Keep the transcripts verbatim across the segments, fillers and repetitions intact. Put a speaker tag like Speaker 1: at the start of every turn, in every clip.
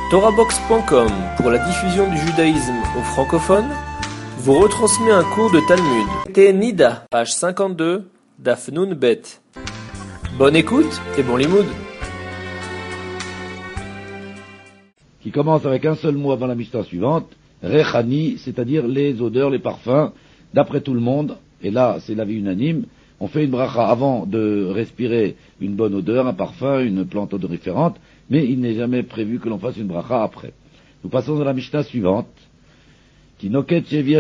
Speaker 1: Torahbox point com, pour la diffusion du judaïsme aux francophones, vous retransmet un cours de Talmud. Té Nida, page cinquante-deux, Daf Nun Bet. Bonne écoute et bon limoud.
Speaker 2: Qui commence avec un seul mot avant la Mishnah suivante, Rechani, c'est-à-dire les odeurs, les parfums, d'après tout le monde, et là c'est l'avis unanime, on fait une bracha avant de respirer une bonne odeur, un parfum, une plante odoriférante, mais il n'est jamais prévu que l'on fasse une bracha après. Nous passons à la Mishnah suivante. Et là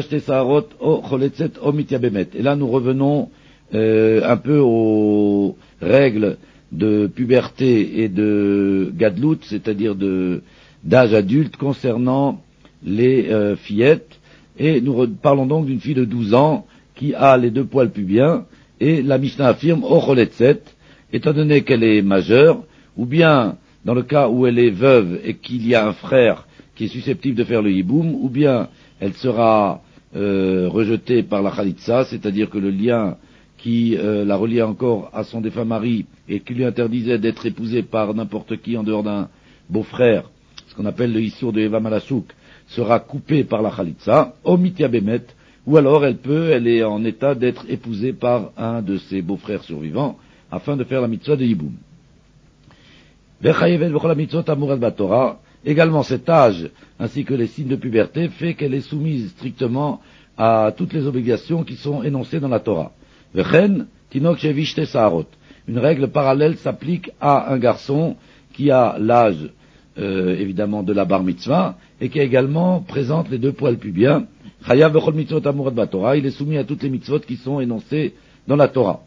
Speaker 2: nous revenons euh, un peu aux règles de puberté et de gadlout, c'est-à-dire de d'âge adulte concernant les euh, fillettes, et nous parlons donc d'une fille de douze ans qui a les deux poils pubiens, et la Mishnah affirme « Ocholetzet », étant donné qu'elle est majeure, ou bien dans le cas où elle est veuve et qu'il y a un frère qui est susceptible de faire le hiboum, ou bien elle sera euh, rejetée par la khalitsa, c'est-à-dire que le lien qui euh, la reliait encore à son défunt mari et qui lui interdisait d'être épousée par n'importe qui en dehors d'un beau-frère, ce qu'on appelle le issour de Eva Malachouk, sera coupé par la khalitsa, omitia bemet, ou alors elle peut, elle est en état d'être épousée par un de ses beaux-frères survivants, afin de faire la mitzvah de hiboum. Également cet âge, ainsi que les signes de puberté, fait qu'elle est soumise strictement à toutes les obligations qui sont énoncées dans la Torah. Une règle parallèle s'applique à un garçon qui a l'âge, euh, évidemment, de la bar mitzvah, et qui également présente les deux poils pubiens. Il est soumis à toutes les mitzvot qui sont énoncées dans la Torah.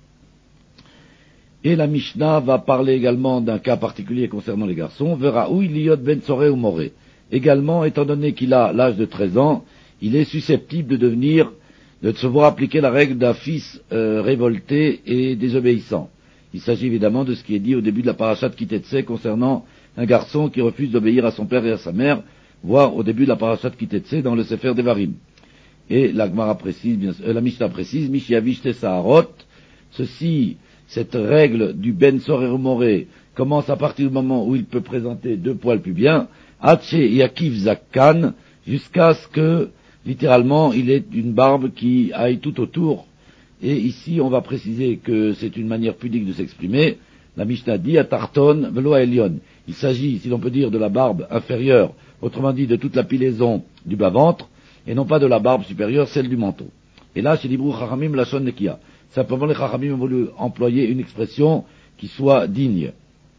Speaker 2: Et la Mishnah va parler également d'un cas particulier concernant les garçons. Veraoui liot ben soré ou moré. Également, étant donné qu'il a l'âge de treize ans, il est susceptible de devenir, de se voir appliquer la règle d'un fils euh, révolté et désobéissant. Il s'agit évidemment de ce qui est dit au début de la parashat Kitetsé concernant un garçon qui refuse d'obéir à son père et à sa mère, voire au début de la parashat Kitetsé dans le Sefer Devarim. Et la Gemara précise, bien, euh, la Mishnah précise, Mishiavishte Saharot, ceci, cette règle du Ben Sorer Moré commence à partir du moment où il peut présenter deux poils pubiens, Hache Yakiv Zakkan, jusqu'à ce que, littéralement, il ait une barbe qui aille tout autour. Et ici, on va préciser que c'est une manière pudique de s'exprimer. La Mishnah dit, Atarton Velo Elion. Il s'agit, si l'on peut dire, de la barbe inférieure, autrement dit de toute la pilaison du bas-ventre, et non pas de la barbe supérieure, celle du manteau. Et là, chez l'Ibrou Chachamim, la Shon Nekia. Simplement, les Chachamim ont voulu employer une expression qui soit digne.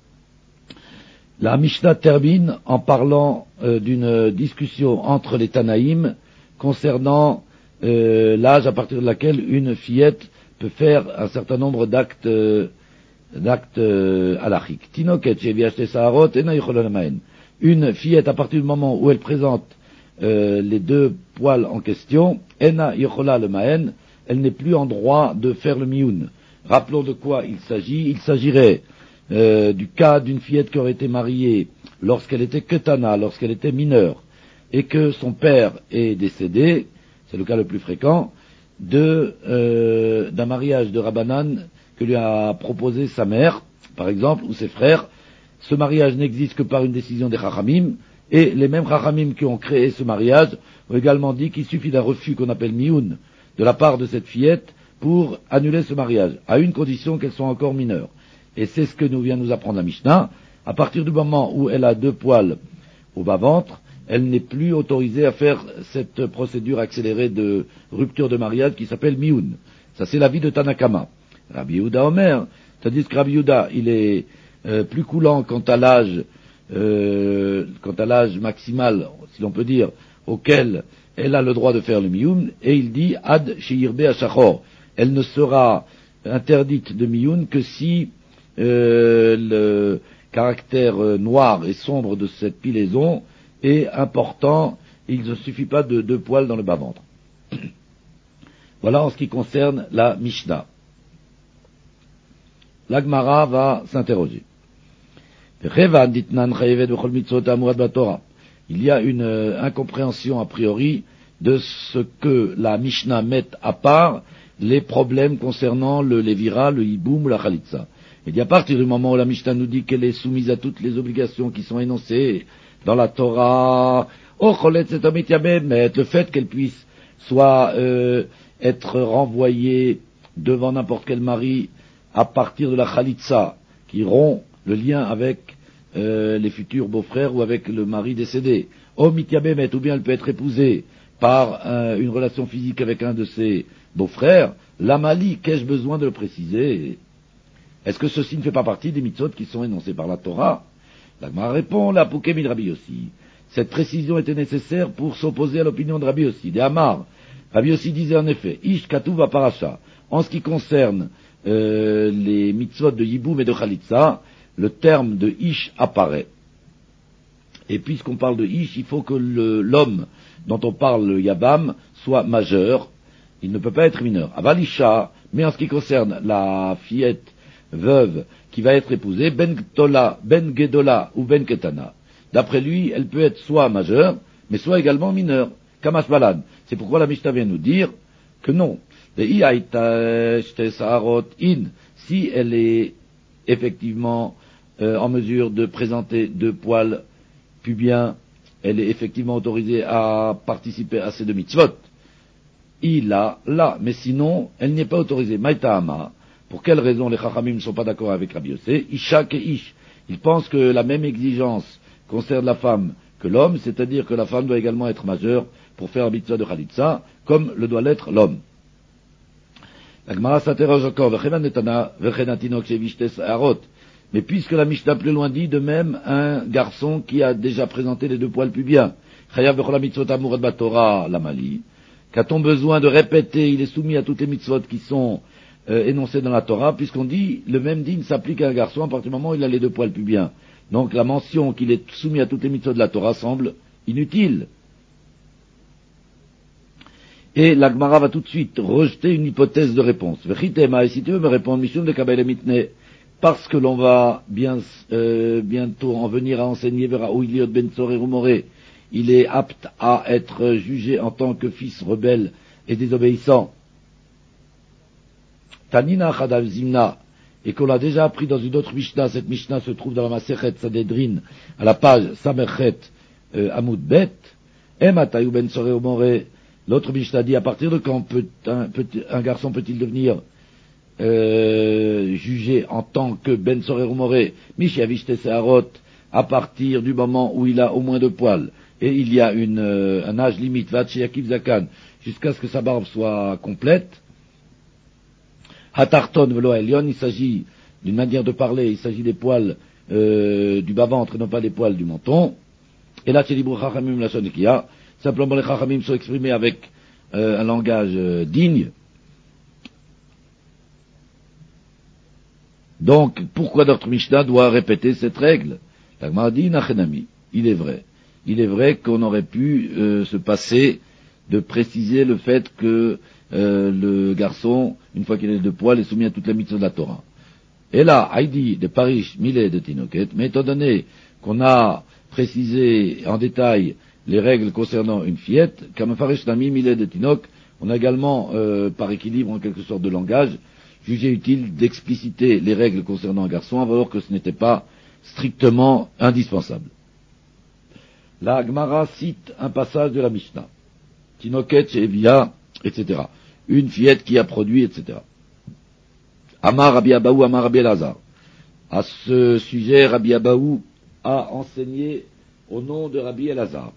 Speaker 2: La Mishnah termine en parlant euh, d'une discussion entre les Tanaïm concernant euh, l'âge à partir de laquelle une fillette peut faire un certain nombre d'actes euh, d'actes euh, halachiques. Tinoket sheviashte saharot ena yichola lemaen. Une fillette à partir du moment où elle présente euh, les deux poils en question, ena yichola lemaen, elle n'est plus en droit de faire le mioun. Rappelons de quoi il s'agit. Il s'agirait euh, du cas d'une fillette qui aurait été mariée lorsqu'elle était ketana, lorsqu'elle était mineure, et que son père est décédé, c'est le cas le plus fréquent, de euh, d'un mariage de Rabbanan que lui a proposé sa mère, par exemple, ou ses frères. Ce mariage n'existe que par une décision des Chachamim, et les mêmes Chachamim qui ont créé ce mariage ont également dit qu'il suffit d'un refus qu'on appelle mioun, de la part de cette fillette pour annuler ce mariage, à une condition qu'elle soit encore mineure. Et c'est ce que nous vient nous apprendre la Mishnah. À partir du moment où elle a deux poils au bas-ventre, elle n'est plus autorisée à faire cette procédure accélérée de rupture de mariage qui s'appelle mioun. Ça, c'est l'avis de Tanakama. Rabbi Yehuda Omer, c'est-à-dire que Rabbi Yehuda, il est euh, plus coulant quant à l'âge, euh, quant à l'âge maximal, si l'on peut dire, auquel elle a le droit de faire le mioun, et il dit ad sheirbe ashachor. Elle ne sera interdite de mioun que si euh, le caractère euh, noir et sombre de cette pilaison est important. Il ne suffit pas de deux poils dans le bas-ventre. Voilà en ce qui concerne la Mishnah. La Gemara va s'interroger. Il y a une euh, incompréhension a priori de ce que la Mishnah met à part les problèmes concernant le Lévira, le Hiboum ou la Khalitsa. Et à partir du moment où la Mishnah nous dit qu'elle est soumise à toutes les obligations qui sont énoncées dans la Torah. Oh, cholet c'est un mitiamem, mais le fait qu'elle puisse soit euh, être renvoyée devant n'importe quel mari à partir de la chalitza, qui rompt le lien avec euh, les futurs beaux-frères ou avec le mari décédé. Oh, mitiamemet, ou bien elle peut être épousée par euh, une relation physique avec un de ses beaux-frères. L'amali, qu'ai-je besoin de le préciser? Est-ce que ceci ne fait pas partie des mitzvot qui sont énoncés par la Torah? La Gemara répond, la Poukémi de Rabbi Yossi. Cette précision était nécessaire pour s'opposer à l'opinion de Rabbi Yossi. Des Amar, Rabbi Yossi disait en effet, Ish Katuv Parasha. En ce qui concerne euh, les mitzvot de Yiboum et de Khalitsa, le terme de Ish apparaît. Et puisqu'on parle de Ish, il faut que le, l'homme dont on parle, le Yabam, soit majeur. Il ne peut pas être mineur. Avalisha, mais en ce qui concerne la fillette veuve qui va être épousée, Ben Gdola, Ben Gedola ou Ben Ketana, d'après lui, elle peut être soit majeure, mais soit également mineure. Kamash Balad. C'est pourquoi la Mishnah vient nous dire que non. Si elle est effectivement euh, en mesure de présenter deux poils pubiens, elle est effectivement autorisée à participer à ces deux mitzvot. Il a là, mais sinon, elle n'est pas autorisée. Maïtahama. Pour quelle raison les Chachamim ne sont pas d'accord avec Rabbi Yossé? Isha ke Ish. Ils pensent que la même exigence concerne la femme que l'homme, c'est-à-dire que la femme doit également être majeure pour faire la mitzvah de Khalitsa, comme le doit l'être l'homme. La Gemara s'interroge encore, mais puisque la Mishnah plus loin dit, de même, un garçon qui a déjà présenté les deux poils pubiens, qu'a-t-on besoin de répéter, il est soumis à toutes les mitzvot qui sont euh, énoncées dans la Torah, puisqu'on dit, le même dîme s'applique à un garçon à partir du moment où il a les deux poils pubiens. Donc la mention qu'il est soumis à toutes les mitzvot de la Torah semble inutile. Et la Gemara va tout de suite rejeter une hypothèse de réponse. Vechitema, et si tu veux me répondre, Mishum de Kabbalah Mitne, parce que l'on va bien, euh, bientôt en venir à enseigner vers Ouiliot Ben Tzoré Rumoré, il est apte à être jugé en tant que fils rebelle et désobéissant. Tanina Chadav Zimna, et qu'on l'a déjà appris dans une autre Mishnah, cette Mishnah se trouve dans la Masechet Sanhedrin, à la page Samerchet euh, Amoud Bet, Ematayou Ben Tzoré Rumoré. L'autre Mishnah dit, à partir de quand peut un, peut, un garçon peut-il devenir euh, jugé en tant que Ben Tzoré Rumoré, Mishiavishte Seharot, à partir du moment où il a au moins deux poils, et il y a une, euh, un âge limite, Vatchiakiv Zakan, jusqu'à ce que sa barbe soit complète. Hatarton Velo Elion, il s'agit d'une manière de parler, il s'agit des poils euh, du bas-ventre, non pas des poils du menton. Et là, Tchelibou Chachamim Lachonikia, simplement les Chachamim sont exprimés avec euh, un langage euh, digne. Donc, pourquoi notre Mishnah doit répéter cette règle? La Gemara dit, Nachenami, il est vrai. Il est vrai qu'on aurait pu euh, se passer de préciser le fait que euh, le garçon, une fois qu'il a les deux poils, est soumis à toute la mitzvah de la Torah. Et là, Haïdi de Parish, Milé de Tinoket, mais étant donné qu'on a précisé en détail les règles concernant une fillette, comme Farish Nami, Milé de Tinok, on a également, euh, par équilibre en quelque sorte de langage, jugé utile d'expliciter les règles concernant un garçon, alors que ce n'était pas strictement indispensable. La Gemara cite un passage de la Mishnah. Tinoket, Evia, et cetera. Une fillette qui a produit, et cetera. Amar Rabbi Abaou, Amar Rabbi Elazar. À ce sujet, Rabbi Abaou a enseigné au nom de Rabbi Elazar.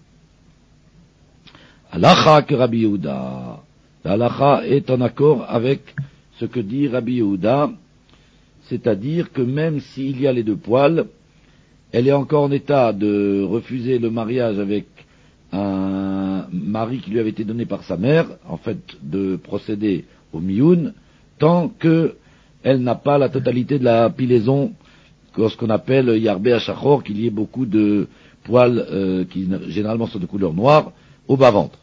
Speaker 2: Halacha que Rabbi Yehuda. Halacha est en accord avec ce que dit Rabbi Yehuda, c'est-à-dire que même s'il y a les deux poils, elle est encore en état de refuser le mariage avec un mari qui lui avait été donné par sa mère, en fait de procéder au mioun, tant que elle n'a pas la totalité de la pilaison, ce qu'on appelle yarbé hachachor, qu'il y ait beaucoup de poils euh, qui généralement sont de couleur noire au bas-ventre.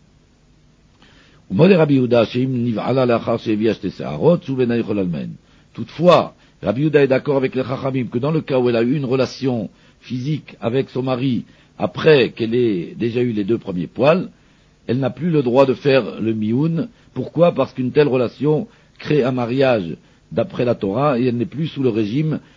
Speaker 2: Toutefois, Rabbi Yehuda est d'accord avec les Chachamim que dans le cas où elle a eu une relation physique avec son mari après qu'elle ait déjà eu les deux premiers poils, elle n'a plus le droit de faire le mioun. Pourquoi? Parce qu'une telle relation crée un mariage d'après la Torah et elle n'est plus sous le régime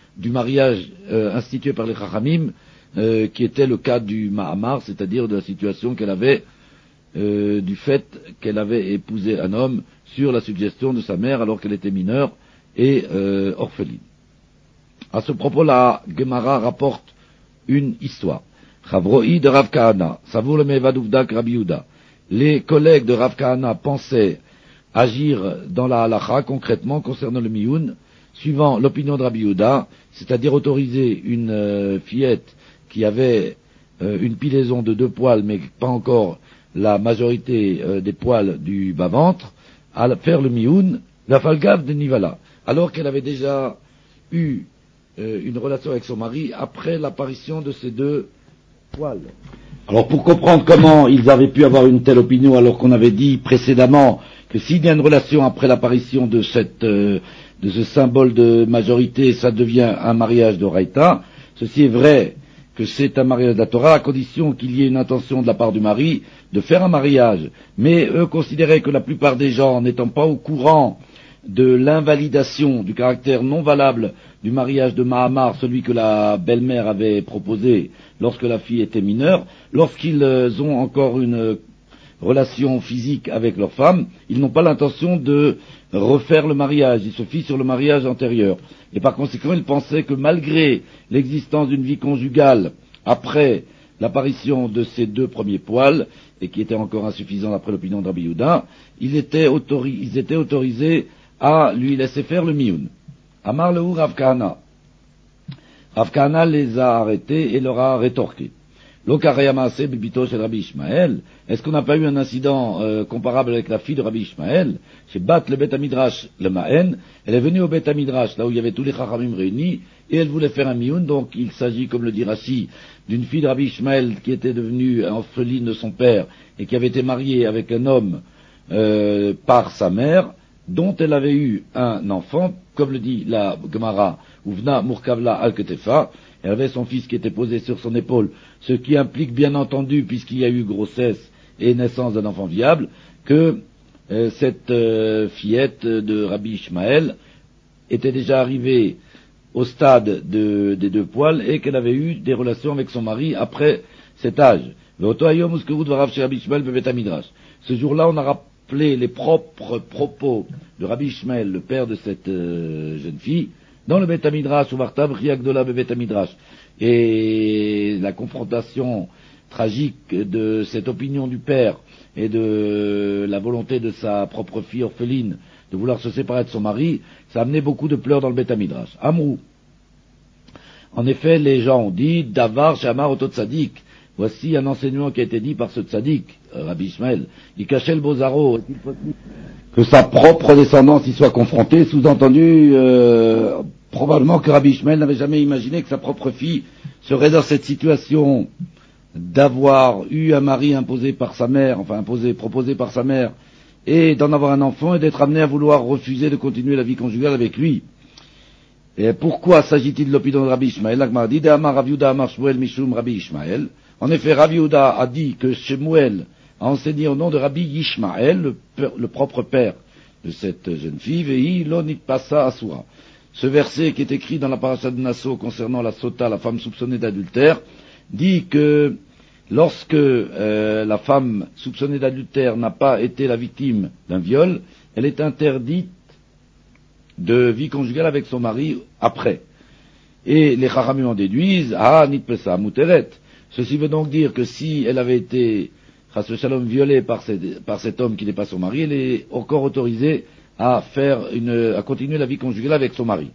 Speaker 2: du mariage euh, institué par les Chachamim, euh, qui était le cas du Mahamar, c'est-à-dire de la situation qu'elle avait, euh, du fait qu'elle avait épousé un homme sur la suggestion de sa mère alors qu'elle était mineure et euh, orpheline. À ce propos, la Gemara rapporte une histoire. Chavroi de Rav Kahana, Savour le Mevaduvdak Rabbi Yehuda. Les collègues de Rav Kahana pensaient agir dans la halacha concrètement concernant le mioun, suivant l'opinion de Rabbi Yehuda, c'est-à-dire autoriser une euh, fillette qui avait euh, une pilaison de deux poils, mais pas encore la majorité euh, des poils du bas-ventre, à faire le mioun, la falgave de Nivala, alors qu'elle avait déjà eu euh, une relation avec son mari après l'apparition de ces deux poils. Alors pour comprendre comment ils avaient pu avoir une telle opinion alors qu'on avait dit précédemment que s'il y a une relation après l'apparition de cette euh, de ce symbole de majorité, ça devient un mariage d'Oraïta, ceci est vrai que c'est un mariage de la Torah à condition qu'il y ait une intention de la part du mari de faire un mariage. Mais eux considéraient que la plupart des gens, n'étant pas au courant de l'invalidation, du caractère non valable du mariage de Mahamar, celui que la belle-mère avait proposé lorsque la fille était mineure, lorsqu'ils ont encore une relation physique avec leur femme, ils n'ont pas l'intention de refaire le mariage, ils se fient sur le mariage antérieur. Et par conséquent, ils pensaient que malgré l'existence d'une vie conjugale après l'apparition de ces deux premiers poils, et qui était encore insuffisant d'après l'opinion de Rabbi Yehuda, ils étaient, autori- ils étaient autorisés à lui laisser faire le mioun. Amar lehu Rav Kahana. Rav Kahana les a arrêtés et leur a rétorqué. L'Okarayamase bibito chez Rabbi Ishmael. Est-ce qu'on n'a pas eu un incident euh, comparable avec la fille de Rabbi Ishmael? Chez Bat le Bet Midrash le Mahen. Elle est venue au Bet Midrash, là où il y avait tous les Chachamim réunis, et elle voulait faire un mioun. Donc il s'agit, comme le dit Rashi, d'une fille de Rabbi Ishmael qui était devenue orpheline de son père et qui avait été mariée avec un homme euh, par sa mère, dont elle avait eu un enfant, comme le dit la Gemara, Uvna Murkavla Al-Ketefa. Elle avait son fils qui était posé sur son épaule, ce qui implique bien entendu, puisqu'il y a eu grossesse et naissance d'un enfant viable, que euh, cette euh, fillette de Rabbi Ishmael était déjà arrivée au stade de, des deux poils et qu'elle avait eu des relations avec son mari après cet âge. Ce jour-là, on a rappelé les propres propos de Rabbi Ishmael, le père de cette euh, jeune fille, dans le Bet Midrash, ou Vartav Riagdola Bet Midrash. Et la confrontation tragique de cette opinion du père et de la volonté de sa propre fille orpheline de vouloir se séparer de son mari, ça a amené beaucoup de pleurs dans le Bet Midrash. Amrou. En effet, les gens ont dit, Davar Shamar Oto Tzadik. Voici un enseignement qui a été dit par ce Tzadik, Rabbi Ishmael. Il cachait le Bozaro. Que sa propre descendance y soit confrontée, sous-entendu, euh, probablement que Rabbi Ishmael n'avait jamais imaginé que sa propre fille serait dans cette situation d'avoir eu un mari imposé par sa mère, enfin imposé, proposé par sa mère, et d'en avoir un enfant et d'être amené à vouloir refuser de continuer la vie conjugale avec lui. Et pourquoi s'agit-il de l'opinion de Rabbi Ishmael? En effet, Rabbi Yehuda a dit que Shemuel a enseigné au nom de Rabbi Yishmael, le, père, le propre père de cette jeune fille, Vei lo nitpasa asura. Ce verset qui est écrit dans la paracha de Nassau concernant la sota, la femme soupçonnée d'adultère, dit que lorsque euh, la femme soupçonnée d'adultère n'a pas été la victime d'un viol, elle est interdite de vie conjugale avec son mari après. Et les Chachamim en déduisent, ah, nitpesa muteret. Ceci veut donc dire que si elle avait été Chas v'shalom violée par, par cet homme qui n'est pas son mari, elle est encore autorisée à faire une, à continuer la vie conjugale avec son mari.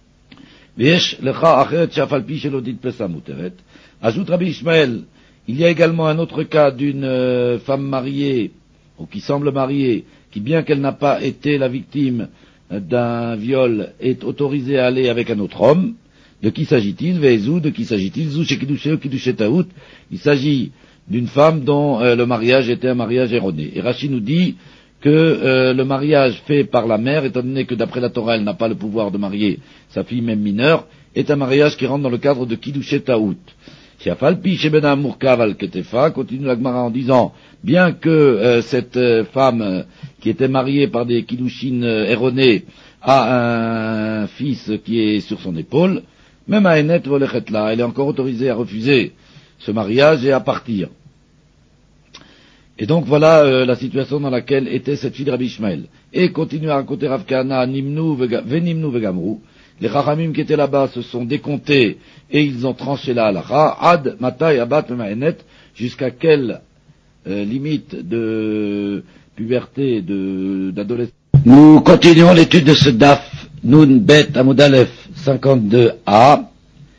Speaker 2: Ajoute Rabbi Ishmael, il y a également un autre cas d'une euh, femme mariée, ou qui semble mariée, qui bien qu'elle n'a pas été la victime d'un viol, est autorisée à aller avec un autre homme. De qui s'agit-il? Ve'ezou, de qui s'agit-il? Zou shekidushe kidushe taout. Il s'agit d'une femme dont euh, le mariage était un mariage erroné. Et Rashi nous dit que euh, le mariage fait par la mère, étant donné que d'après la Torah elle n'a pas le pouvoir de marier sa fille même mineure, est un mariage qui rentre dans le cadre de kidushe taout. Shiafalpi shebena murkav al ketefa, continue la Gemara en disant, bien que euh, cette euh, femme euh, qui était mariée par des kiddushin euh, erronés a un fils qui est sur son épaule, même à Enet Volechetla, elle est encore autorisée à refuser ce mariage et à partir. Et donc voilà euh, la situation dans laquelle était cette fille de Rabbi Ishmael. Et continue à raconter Rav Kahana, Nimnu Venimnu Vegamru. Les Chachamim qui étaient là-bas se sont décomptés et ils ont tranché la halacha. Ad Matai Abat Ma'enet, jusqu'à quelle euh, limite de puberté, de, d'adolescence. Nous continuons l'étude de ce Daf, Nun Bet Amud Aleph cinquante-deux A.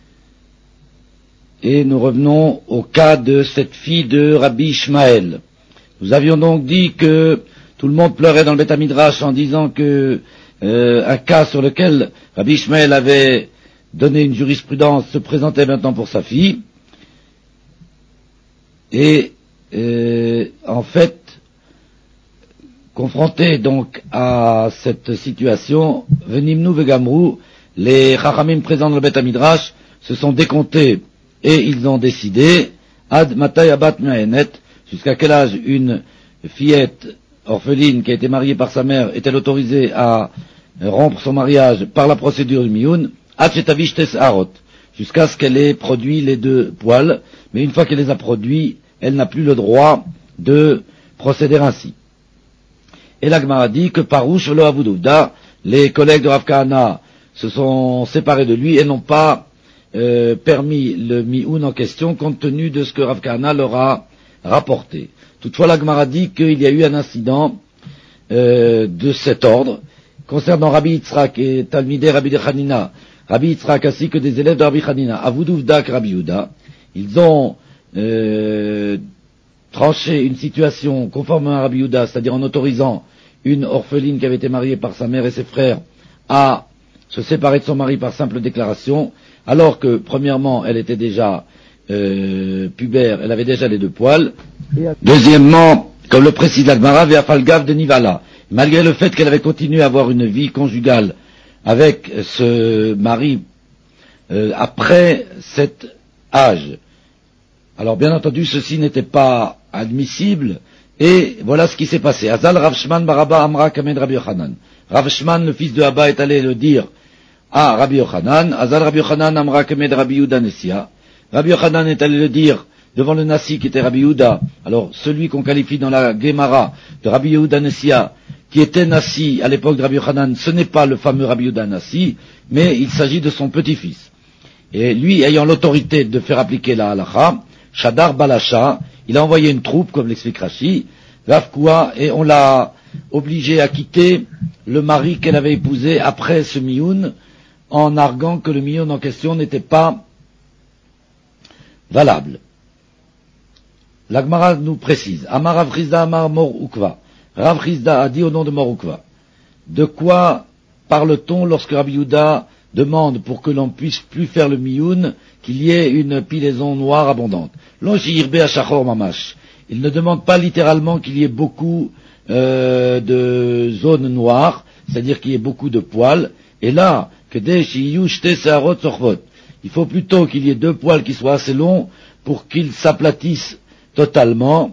Speaker 2: Et nous revenons au cas de cette fille de Rabbi Ishmael. Nous avions donc dit que tout le monde pleurait dans le Beth Midrash en disant que euh, un cas sur lequel Rabbi Ishmael avait donné une jurisprudence se présentait maintenant pour sa fille. Et euh, en fait, confronté donc à cette situation, Venimnu Vegamru, les Chachamim présents dans le Beth Midrash se sont décomptés et ils ont décidé Ad Matay Abat Ma'enet, jusqu'à quel âge une fillette orpheline qui a été mariée par sa mère est-elle autorisée à rompre son mariage par la procédure du miyun, Ad Shetavish Tes Harot, jusqu'à ce qu'elle ait produit les deux poils, mais une fois qu'elle les a produits, elle n'a plus le droit de procéder ainsi. Et la Gemara dit que Parouche Lo Avuduvda, les collègues de Rav Kahana se sont séparés de lui et n'ont pas euh, permis le miyun en question compte tenu de ce que Rav Kahana leur a rapporté. Toutefois, la Gemara dit qu'il y a eu un incident euh, de cet ordre concernant Rabbi Yitzhak et Talmidei Rabbi Hanina, Rabbi Yitzhak ainsi que des élèves de Rabbi Hanina, Avuduvda et Rabbi Yehuda. Ils ont euh, tranché une situation conformément à Rabbi Yehuda, c'est-à-dire en autorisant une orpheline qui avait été mariée par sa mère et ses frères à se séparer de son mari par simple déclaration, alors que, premièrement, elle était déjà euh, pubère, elle avait déjà les deux poils. Deuxièmement, comme le précise l'Agmara, Ve'afalgav de Nivala, malgré le fait qu'elle avait continué à avoir une vie conjugale avec ce mari euh, après cet âge. Alors, bien entendu, ceci n'était pas admissible, et voilà ce qui s'est passé. Azal Rav Shman Baraba Amra Kamed Rabbi Yochanan. Rav Shman, le fils de Abba, est allé le dire à Rabbi Yochanan. Azal Rabbi Yochanan Amra Kamed Rabbi Yehuda Nessia. Rabbi Yochanan est allé le dire devant le Nassi qui était Rabbi Yehuda. Alors, celui qu'on qualifie dans la Gemara de Rabbi Yehuda Nessia, qui était Nassi à l'époque de Rabbi Yochanan, ce n'est pas le fameux Rabbi Yehuda Nassi, mais il s'agit de son petit-fils. Et lui, ayant l'autorité de faire appliquer la halacha, Shadar Balasha, il a envoyé une troupe, comme l'explique Rashi, Ravkoua, et on l'a obligé à quitter le mari qu'elle avait épousé après ce miyun, en arguant que le miyun en question n'était pas valable. L'Agmara nous précise, Amar Rav Chizda Amar Mor Ukva. Rav Chizda a dit au nom de Mor Ukva. De quoi parle-t-on lorsque Rabbi Yehuda demande pour que l'on puisse plus faire le miyun qu'il y ait une pilaison noire abondante? Il ne demande pas littéralement qu'il y ait beaucoup euh, de zones noires, c'est-à-dire qu'il y ait beaucoup de poils. Et là, il faut plutôt qu'il y ait deux poils qui soient assez longs pour qu'ils s'aplatissent totalement.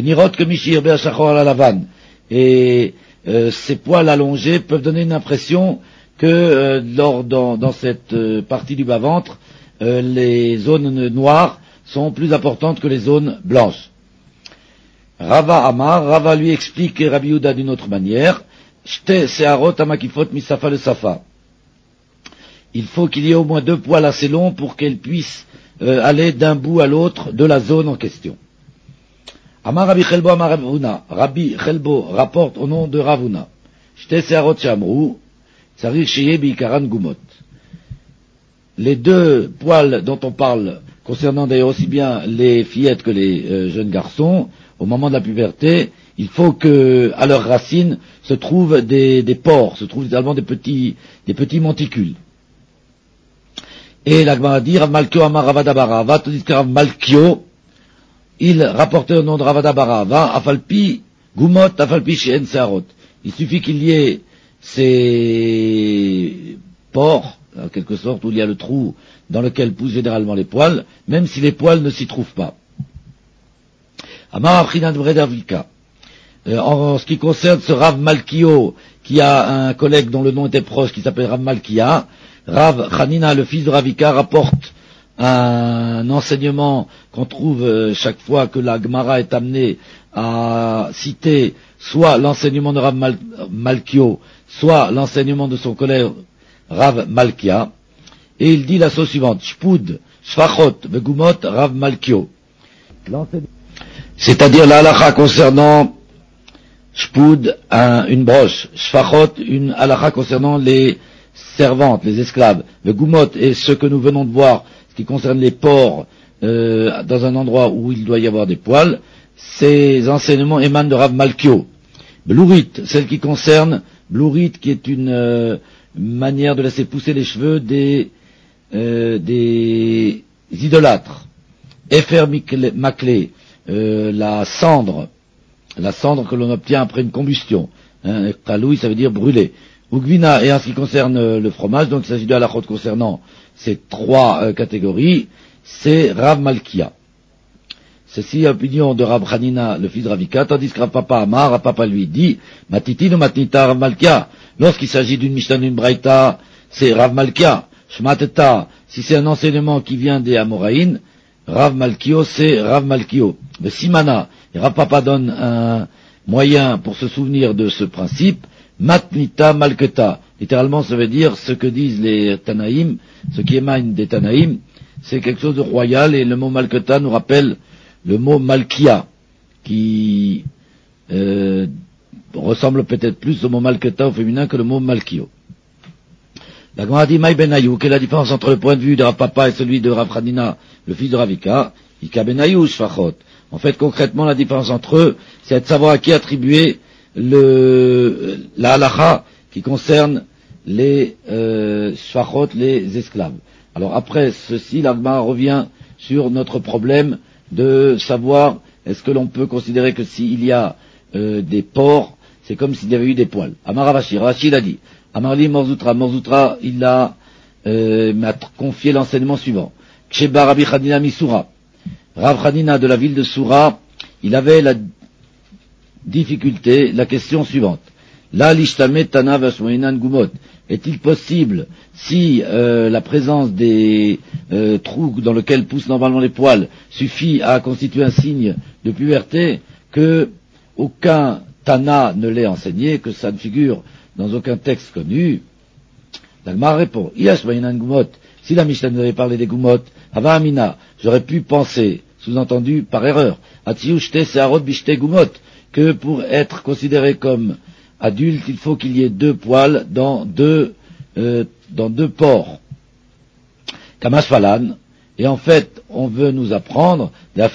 Speaker 2: Et euh, ces poils allongés peuvent donner une impression que euh, lors, dans, dans cette euh, partie du bas-ventre, euh, les zones noires sont plus importantes que les zones blanches. Rava Amar, Rava lui explique Rabbi Yehuda d'une autre manière. Shte seharot amakifot misafa le safa. Il faut qu'il y ait au moins deux poils assez longs pour qu'elles puissent euh, aller d'un bout à l'autre de la zone en question. Amar Rabbi Chelbo Amar Ravuna. Rabbi Chelbo rapporte au nom de Ravuna. Shte seharot shamru. Les deux poils dont on parle, concernant d'ailleurs aussi bien les fillettes que les euh, jeunes garçons, au moment de la puberté, il faut que, à leurs racines, se trouvent des, des pores, se trouvent également des petits, des petits monticules. Et la Gemara dit, Rav Malkio Amar Ravada Barava, tandis que Rav Malkio, il rapportait au nom de Ravada Barava, Afalpi Gumot, Afalpi Sheen Seharot. Il suffit qu'il y ait ces pores, en quelque sorte, où il y a le trou dans lequel poussent généralement les poils, même si les poils ne s'y trouvent pas. Amar Achinan Vredavika. Euh, en, en ce qui concerne ce Rav Malkio, qui a un collègue dont le nom était proche, qui s'appelle Rav Malkia, Rav Hanina, le fils de Ravika, rapporte un enseignement qu'on trouve euh, chaque fois que la Gemara est amenée à citer soit l'enseignement de Rav Mal- Malkio, soit l'enseignement de son collègue Rav Malkia, et il dit la chose suivante: Shpud, Shfachot, Vegumot, Rav Malkio. C'est-à-dire la halakha concernant Shpud, un, une broche, Shfachot, une halakha concernant les servantes, les esclaves, Vegumot, et ce que nous venons de voir, ce qui concerne les porcs, euh, dans un endroit où il doit y avoir des poils, ces enseignements émanent de Rav Malkio. Blourit, celle qui concerne Blourit, qui est une euh, manière de laisser pousser les cheveux des, euh, des idolâtres. Efer Maklé, euh, la cendre, la cendre que l'on obtient après une combustion. Hein, Kaloui, ça veut dire brûler. Ugvina, et en ce qui concerne euh, le fromage, donc il s'agit de halachot concernant ces trois euh, catégories, c'est Rav Malkia. Ceci est l'opinion de Rav Hanina, le fils de Ravika, tandis que Rav Papa Amar, Rav Papa lui dit, Matitin ou Matnita Rav Malkia. Lorsqu'il s'agit d'une Mishnah, d'une Braïta, c'est Rav Malkia. Shmateta, si c'est un enseignement qui vient des Amoraïn, Rav Malkio, c'est Rav Malkio. Mais Simana, et Rav Papa donne un moyen pour se souvenir de ce principe, Matnita Malketa. Littéralement, ça veut dire ce que disent les Tanaïm, ce qui émane des Tanaïm, c'est quelque chose de royal, et le mot Malketa nous rappelle le mot Malkia, qui euh, ressemble peut-être plus au mot Malketa au féminin que le mot Malkio. La Gemara dit Maï Benayou, quelle est la différence entre le point de vue de Rav Papa et celui de Rav Hanina, le fils de Ravika? Ika Benayou Shfachot. En fait, concrètement, la différence entre eux, c'est de savoir à qui attribuer le, la halacha qui concerne les euh, Shfachot, les esclaves. Alors après ceci, la Gemara revient sur notre problème de savoir est-ce que l'on peut considérer que s'il y a euh, des porcs, c'est comme s'il y avait eu des poils. Amar Ravashi, Ravashi l'a dit. Amarli Morzoutra, Morzoutra, il a euh, m'a confié l'enseignement suivant. Ksheba Rabbi Hanina Misura, Rav Hanina de la ville de Soura, il avait la difficulté, la question suivante. La lishtame tana vashmoinan gumot. Est-il possible, si euh, la présence des euh, trous dans lesquels poussent normalement les poils suffit à constituer un signe de puberté, que aucun Tana ne l'ait enseigné, que ça ne figure dans aucun texte connu? La Gemara répond, Yashmoinan gumot. Si la Mishnah nous avait parlé des gumot, Hava Amina, j'aurais pu penser, sous-entendu par erreur, Atiyushte seharot bishte gumot, que pour être considéré comme adulte, il faut qu'il y ait deux poils dans deux, euh, dans deux pores. Kamash Falan. Et en fait, on veut nous apprendre,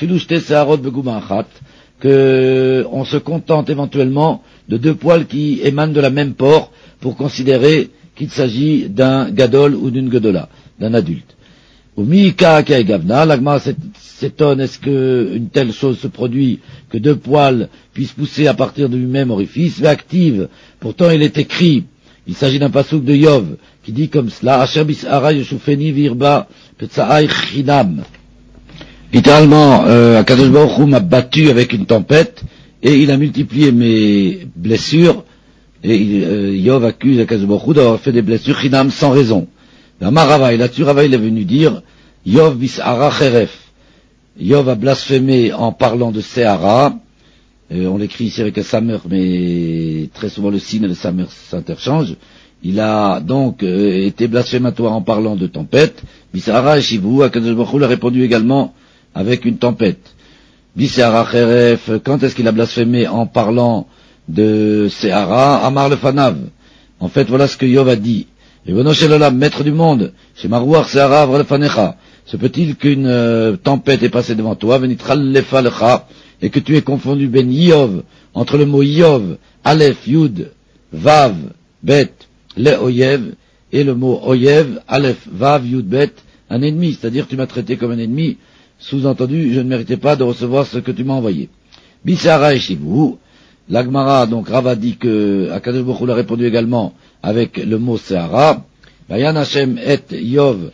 Speaker 2: que on se contente éventuellement de deux poils qui émanent de la même pore pour considérer qu'il s'agit d'un gadol ou d'une gedola, d'un adulte. Ou miika kai gavna, l'agma s'étonne, est-ce que une telle chose se produit, que deux poils puissent pousser à partir du même orifice, mais active. Pourtant, il est écrit, il s'agit d'un passouk de Yov, qui dit comme cela, Asher bis'ara yeshufeni virba petza'ai chinam. Littéralement, euh, Akadosh Baruch Hu m'a battu avec une tempête, et il a multiplié mes blessures, et il, euh, Yov accuse Akadosh Baruch Hu d'avoir fait des blessures chinam sans raison. Rava, et là-dessus, Rava, il est venu dire, Yov bis'ara cheref. Yov a blasphémé en parlant de Se'ara, euh, on l'écrit ici avec un samer, mais très souvent le sin et le samer s'interchangent. Il a donc euh, été blasphématoire en parlant de tempête. Bis'ara et Shivu, Akadosh Baruch Hu l'a répondu également avec une tempête. Bis'ara cheref, quand est-ce qu'il a blasphémé en parlant de Se'ara? Amar le Fanav. En fait, voilà ce que Yov a dit. Et Bonoshelolam, maître du monde, chez Marouar Se'ara Vrelefanecha, se peut-il qu'une euh, tempête est passée devant toi, venitral lefalecha, et que tu aies confondu ben Yov, entre le mot Yov, Aleph, Yud, Vav, Bet, le Oyev, et le mot Oyev, Aleph, Vav, Yud, Bet, un ennemi, c'est-à-dire tu m'as traité comme un ennemi, sous-entendu, je ne méritais pas de recevoir ce que tu m'as envoyé. Bisara et Shivu, l'Agmara, donc Rava dit que Akadosh Baruch Hu l'a répondu également avec le mot Se'ara, Vayan Hashem et Yov,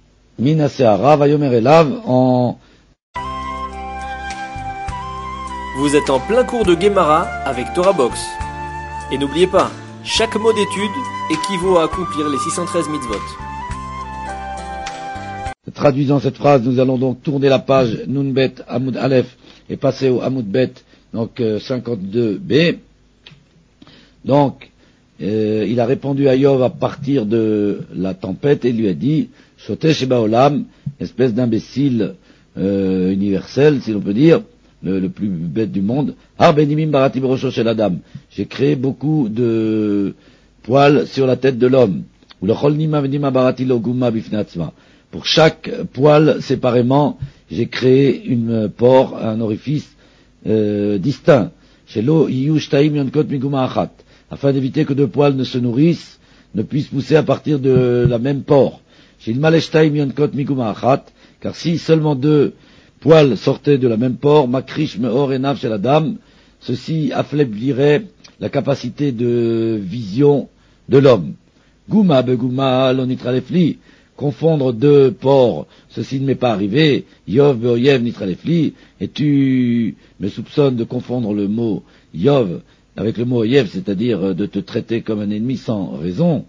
Speaker 2: Mina Se'ara, Vayomer Elav, en
Speaker 1: Vous êtes en plein cours de Gemara avec Torah Box. Et n'oubliez pas, chaque mot d'étude équivaut à accomplir les six cent treize mitzvot.
Speaker 2: Traduisant cette phrase, nous allons donc tourner la page Nunbet Hamoud Aleph et passer au Hamoud Bet, donc euh, cinquante-deux B. Donc, euh, il a répondu à Yov à partir de la tempête et lui a dit « Shote Sheba Olam », espèce d'imbécile euh, universel, si l'on peut dire, le, le plus bête du monde. « Har benimim barati berosho shel adam ». J'ai créé beaucoup de poils sur la tête de l'homme. « Ulechol nima venima barati lo guma bifnei atzma ». Pour chaque poil séparément, j'ai créé une pore, un orifice euh, distinct. Shelo iyu shtaim yonkot miguma achat, afin d'éviter que deux poils ne se nourrissent, ne puissent pousser à partir de la même pore. Shilmale shtaim yonkot miguma achat, car si seulement deux poils sortaient de la même pore, makrish meor enav shel adam, ceci affaiblirait la capacité de vision de l'homme. Guma beguma lo nitralefli, confondre deux porcs, ceci ne m'est pas arrivé, Yov beoyev nitralefli, et tu me soupçonnes de confondre le mot Yov avec le mot Oyev, c'est-à-dire de te traiter comme un ennemi sans raison.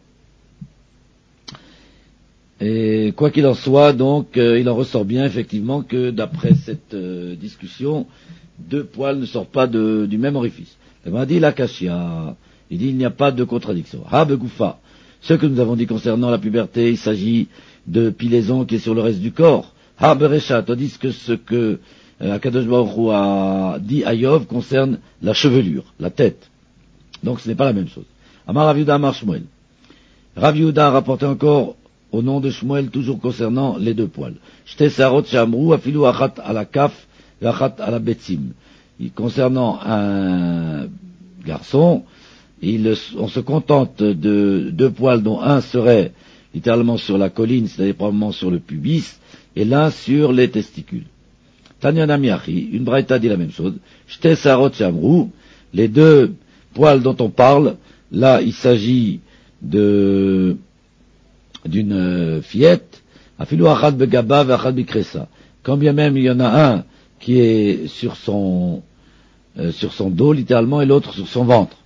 Speaker 2: Et quoi qu'il en soit, donc, euh, il en ressort bien effectivement que d'après cette euh, discussion, deux poils ne sortent pas de, du même orifice. Il m'a dit la kashia, il dit il n'y a pas de contradiction. Ha begoufa. Ce que nous avons dit concernant la puberté, il s'agit de pilaison qui est sur le reste du corps. Ha beresha, tandis que ce que euh, Akadosh Baruch Hu a dit à Yov concerne la chevelure, la tête. Donc ce n'est pas la même chose. Amar Rav Yehuda Amar Shmuel. Rav Yehuda a rapporté encore au nom de Shmuel, toujours concernant les deux poils. Shte sarot shamru afilu achat ala kaf et achat ala betzim. Concernant un garçon, Il, on se contente de deux poils dont un serait littéralement sur la colline, c'est-à-dire probablement sur le pubis, et l'un sur les testicules. Tanya Namiachi, une braïta dit la même chose. Shte sarot shamru, les deux poils dont on parle, là il s'agit de d'une fillette, afilu achad begaba ve achad bikresa. Quand bien même il y en a un qui est sur son euh, sur son dos littéralement et l'autre sur son ventre.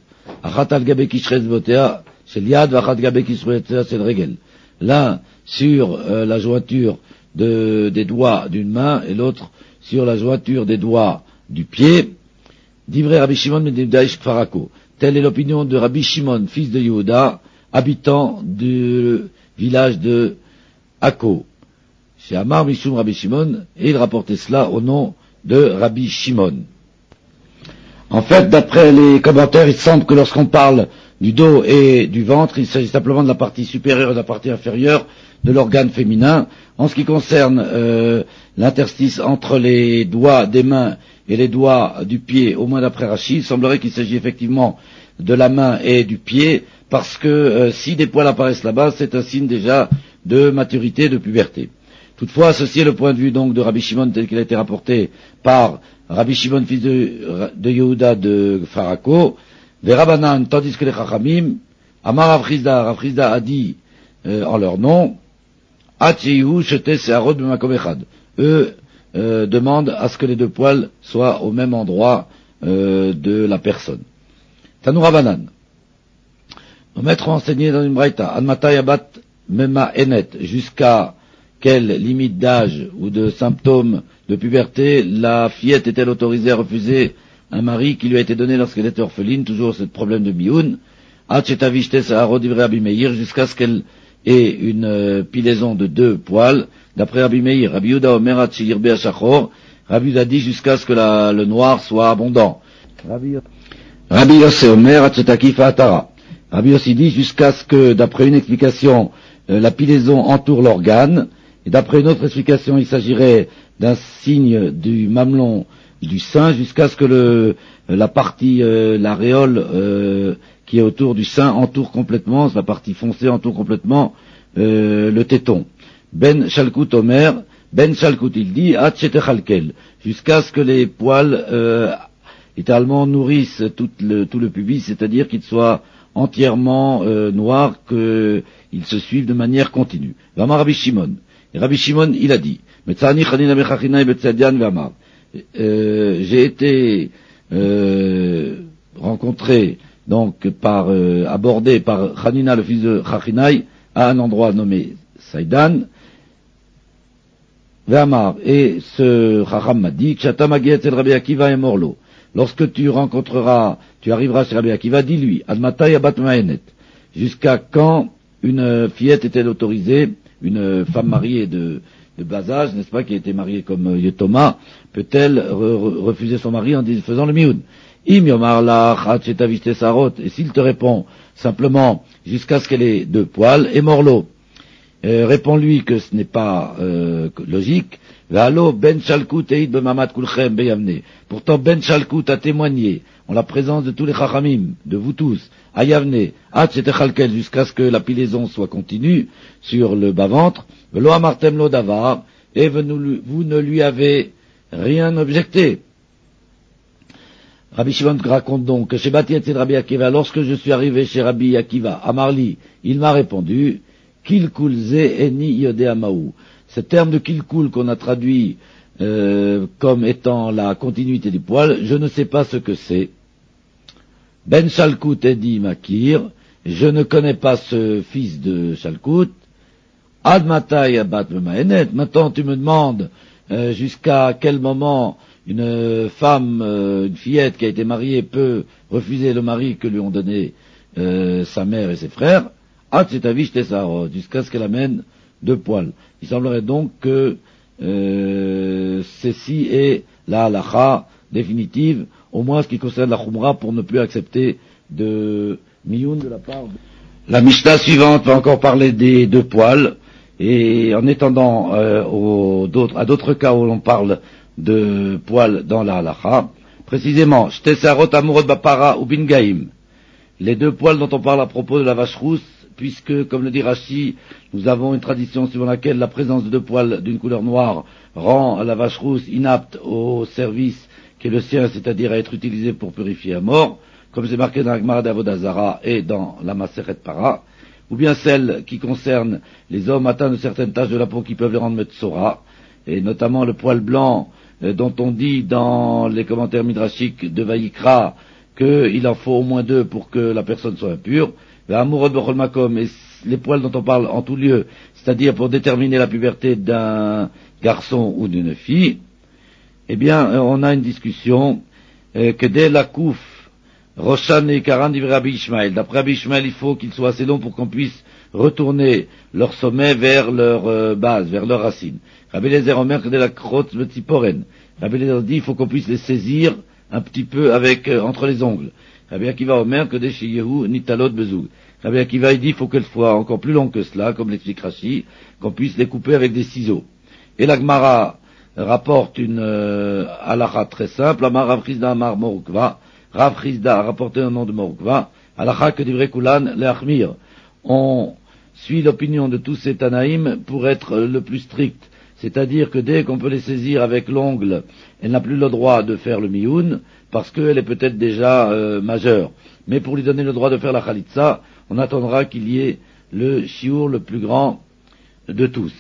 Speaker 2: L'un sur euh, la jointure de, des doigts d'une main et l'autre sur la jointure des doigts du pied. Divrei Rabbi Shimon ben Yehuda ish Kfarako. Telle est l'opinion de Rabbi Shimon, fils de Yehuda, habitant du village de Akko. Chez Amar Mishum Rabbi Shimon, et il rapportait cela au nom de Rabbi Shimon. En fait, d'après les commentaires, il semble que lorsqu'on parle du dos et du ventre, il s'agit simplement de la partie supérieure et de la partie inférieure de l'organe féminin. En ce qui concerne euh, l'interstice entre les doigts des mains et les doigts du pied, au moins d'après Rashi, il semblerait qu'il s'agit effectivement de la main et du pied, parce que euh, si des poils apparaissent là-bas, c'est un signe déjà de maturité, de puberté. Toutefois, ceci est le point de vue donc de Rabbi Shimon tel qu'il a été rapporté par Rabbi Shimon, fils de, de Yehuda de Farako, Verabanan, tandis que les Chachamim, Amar Rav Chizda, Rav Chizda a dit euh, en leur nom, Atchihu shete seharot b'makom echad. Eux euh, demandent à ce que les deux poils soient au même endroit euh, de la personne. Tanu Rabanan. Nos maîtres ont enseigné dans une braïta, Anmata yabat mema enet, jusqu'à quelle limite d'âge ou de symptômes de puberté la fillette est-elle autorisée à refuser un mari qui lui a été donné lorsqu'elle était orpheline, toujours ce problème de bioun, jusqu'à ce qu'elle ait une euh, pilaison de deux poils, d'après Rabbi Meir. Rabbi Yehuda Omer Rabbi Yehuda dit jusqu'à ce que la, le noir soit abondant. Rabbi Yossi Omer Rabbi Yossi dit jusqu'à ce que, d'après une explication, euh, la pilaison entoure l'organe, et d'après une autre explication, il s'agirait d'un signe du mamelon du sein jusqu'à ce que le, la partie, euh, l'aréole euh, qui est autour du sein entoure complètement, la partie foncée entoure complètement euh, le téton. Ben Shalkut Omer, Ben Shalkut il dit, Hatchetechalkel, jusqu'à ce que les poils euh, littéralement nourrissent tout le, tout le pubis, c'est-à-dire qu'il soit entièrement euh, noir, qu'ils se suivent de manière continue. Vama Rabbi Shimon. Et Rabbi Shimon, il a dit, euh, j'ai été euh, rencontré, donc par euh, abordé par Hanina, le fils de Chachinai, à un endroit nommé Saïdan, Ve'amar, et ce Chacham m'a dit, Kshata magiet el Rabbi Akiva et Morlo, lorsque tu rencontreras, tu arriveras chez Rabbi Akiva, dis-lui, Admatay abat ma'enet, jusqu'à quand une fillette est-elle autorisée, une femme mariée de, de bas âge, n'est-ce pas, qui a été mariée comme Yetoma, peut-elle re, re, refuser son mari en faisant le mioun? Im yomar la chat shetaviste sarot, et s'il te répond simplement jusqu'à ce qu'elle ait deux poils, et morlo, euh, réponds-lui que ce n'est pas euh, logique. V'alo ben shalkut eit b'mamad kulchem beyavne. Pourtant ben shalkut a témoigné en la présence de tous les chachamim, de vous tous, à Yavne, at shetechalkel, jusqu'à ce que la pilaison soit continue sur le bas-ventre. V'lo amartem lo davar, et vous ne lui avez rien objecté. Rabbi Shimon raconte donc que chez Bati Etzel Rabbi Akiva, lorsque je suis arrivé chez Rabbi Akiva, à Marli, il m'a répondu, Kilkul ze eni yodea maou. Ce terme de Kilkul qu'on a traduit euh, comme étant la continuité du poil, je ne sais pas ce que c'est. Ben Shalkut edi Makir, je ne connais pas ce fils de Shalkut. Ad matai abat ma'enet, maintenant tu me demandes euh, jusqu'à quel moment une femme, euh, une fillette qui a été mariée peut refuser le mari que lui ont donné euh, sa mère et ses frères, jusqu'à ce qu'elle amène deux poils. Il semblerait donc que euh, ceci est la halacha définitive, au moins ce qui concerne la khumra, pour ne plus accepter de miyun de la part de... La Mishnah suivante va encore parler des deux poils, et en étendant euh, aux, d'autres, à d'autres cas où l'on parle de poils dans la halacha, précisément, shtesarot amurot bapara ou bingaim, les deux poils dont on parle à propos de la vache rousse, puisque, comme le dit Rashi, nous avons une tradition suivant laquelle la présence de deux poils d'une couleur noire rend la vache rousse inapte au service qui est le sien, c'est-à-dire à être utilisé pour purifier à mort, comme c'est marqué dans la Gemara d'Avodah Zara et dans la Maseret Para, ou bien celle qui concerne les hommes atteints de certaines taches de la peau qui peuvent les rendre Metzora, et notamment le poil blanc euh, dont on dit dans les commentaires midrashiques de Vayikra qu'il en faut au moins deux pour que la personne soit impure. Amoureux de Bechol Makom, et les poils dont on parle en tout lieu, c'est-à-dire pour déterminer la puberté d'un garçon ou d'une fille, eh bien, on a une discussion euh, que dès la Kouf, Roshan et Karan d'Ivra Rabbi Ishmael. D'après Rabbi Ishmael, il faut qu'il soit assez long pour qu'on puisse retourner leur sommet vers leur euh, base, vers leur racine. Rabbi Eliezer Omer que dès la Krotz Betziporen. Rabbi Eliezer dit il faut qu'on puisse les saisir un petit peu avec euh, entre les ongles. Rabbi Akiva Omer que des Sheyehu Nitalot Bezoug. Rabbi Akiva il dit il faut qu'elles soient encore plus longues que cela, comme l'explique Rashi, qu'on puisse les couper avec des ciseaux. Et la Gemara rapporte une euh, halakha très simple. Amar Rav Chizda Amar Morukva. Rav Chizda a rapporté un nom de Morukva. Halakha que divrei kulan leachmir. On suit l'opinion de tous ces Tanaïm pour être le plus strict. C'est-à-dire que dès qu'on peut les saisir avec l'ongle, elle n'a plus le droit de faire le miyun, parce qu'elle est peut-être déjà euh, majeure. Mais pour lui donner le droit de faire la khalitsa, on attendra qu'il y ait le shiur le plus grand de tous.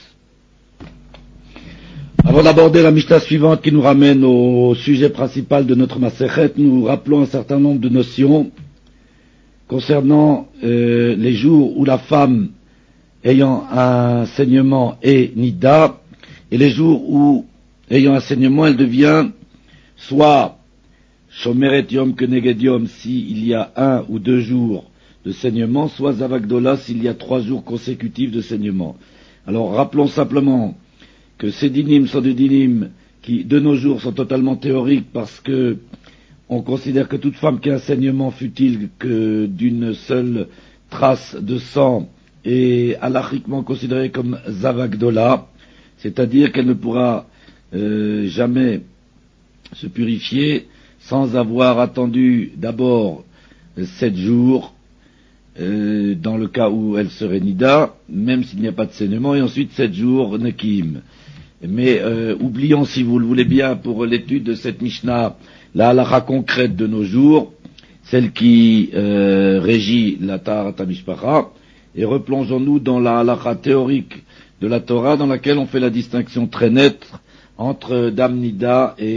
Speaker 2: Avant d'aborder la Mishnah suivante qui nous ramène au sujet principal de notre Masechet, nous rappelons un certain nombre de notions concernant euh, les jours où la femme ayant un saignement est nida, et les jours où, ayant un saignement, elle devient soit shomeret yom keneged yom s'il y a un ou deux jours de saignement, soit zavagdola s'il y a trois jours consécutifs de saignement. Alors rappelons simplement que ces dynimes sont des dynimes qui, de nos jours, sont totalement théoriques parce que on considère que toute femme qui a un saignement futile que d'une seule trace de sang est halachiquement considérée comme zavagdola, c'est-à-dire qu'elle ne pourra euh, jamais se purifier sans avoir attendu d'abord euh, sept jours, euh, dans le cas où elle serait nida, même s'il n'y a pas de saignement, et ensuite sept jours nekim. Mais euh, oublions, si vous le voulez bien, pour l'étude de cette Mishnah, la halakha concrète de nos jours, celle qui euh, régit la Taharat HaMishpacha, et replongeons-nous dans la halakha théorique de la Torah, dans laquelle on fait la distinction très nette entre Dam Nida et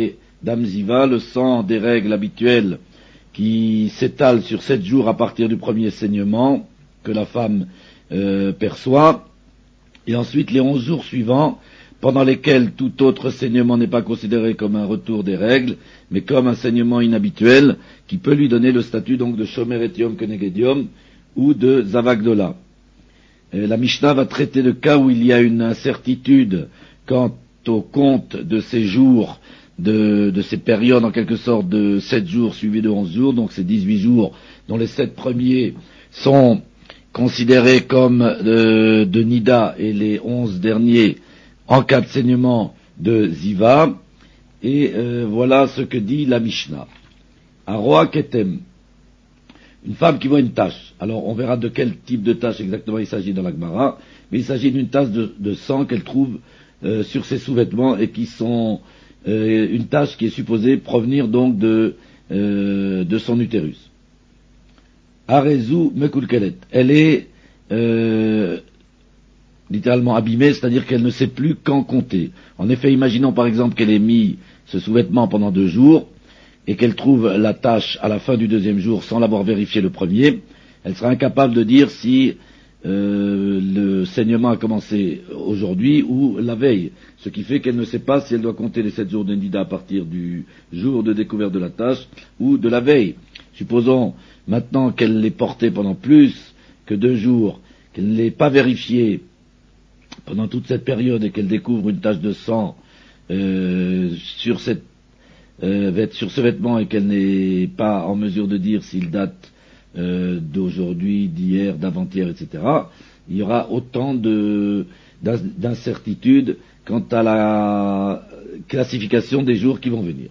Speaker 2: Dam Ziva, le sang des règles habituelles qui s'étale sur sept jours à partir du premier saignement que la femme euh, perçoit, et ensuite les onze jours suivants, pendant lesquels tout autre saignement n'est pas considéré comme un retour des règles, mais comme un saignement inhabituel, qui peut lui donner le statut donc de Shomer Etiom Kenegediom ou de Zavagdola. Et la Mishnah va traiter de cas où il y a une incertitude quant au compte de ces jours, de, de ces périodes en quelque sorte de sept jours suivis de onze jours, donc ces dix-huit jours dont les sept premiers sont considérés comme de, de Nida et les onze derniers en cas de saignement de Ziva. Et euh, voilà ce que dit la Mishnah. Aroa Ketem, une femme qui voit une tache. Alors on verra de quel type de tache exactement il s'agit dans la Gemara, mais il s'agit d'une tache de, de sang qu'elle trouve euh, sur ses sous-vêtements et qui sont euh, une tache qui est supposée provenir donc de, euh, de son utérus. Arezu Mekulkelet, elle est euh, littéralement abîmée, c'est-à-dire qu'elle ne sait plus quand compter. En effet, imaginons par exemple qu'elle ait mis ce sous-vêtement pendant deux jours, et qu'elle trouve la tache à la fin du deuxième jour sans l'avoir vérifié le premier, elle sera incapable de dire si euh, le saignement a commencé aujourd'hui ou la veille, ce qui fait qu'elle ne sait pas si elle doit compter les sept jours de Nida à partir du jour de découverte de la tache ou de la veille. Supposons maintenant qu'elle l'ait portée pendant plus que deux jours, qu'elle ne l'ait pas vérifiée pendant toute cette période et qu'elle découvre une tache de sang euh, sur cette Euh, sur ce vêtement et qu'elle n'est pas en mesure de dire s'il date euh, d'aujourd'hui, d'hier, d'avant-hier, et cetera, il y aura autant de, d'incertitudes quant à la classification des jours qui vont venir.